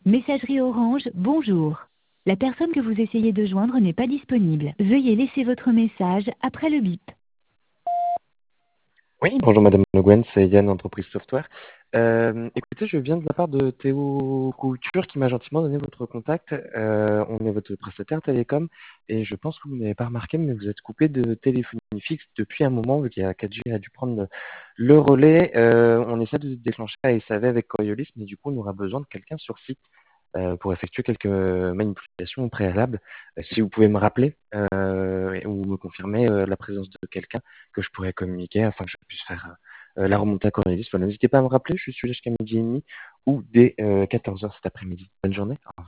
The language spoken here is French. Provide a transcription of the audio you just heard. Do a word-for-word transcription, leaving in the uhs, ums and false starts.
Messagerie Orange, bonjour. La personne que vous essayez de joindre n'est pas disponible. Veuillez laisser votre message après le bip. Oui, bonjour Madame Le Guen, c'est Yann, Entreprise Software. Euh, écoutez, je viens de la part de Théo Couture qui m'a gentiment donné votre contact. Euh, on est votre prestataire télécom et je pense que vous n'avez pas remarqué, mais vous êtes coupé de téléphonie fixe depuis un moment, vu qu'il y a quatre G a dû prendre le relais. Euh, on essaie de déclencher la S A V avec Coriolis, mais du coup, on aura besoin de quelqu'un sur site euh, pour effectuer quelques manipulations préalables. Euh, si vous pouvez me rappeler euh, ou me confirmer euh, la présence de quelqu'un que je pourrais communiquer afin que je puisse faire euh, la remontée à Cornelis. Voilà, n'hésitez pas à me rappeler, je suis là jusqu'à midi et demi ou dès euh, quatorze heures cet après-midi. Bonne journée. Au revoir.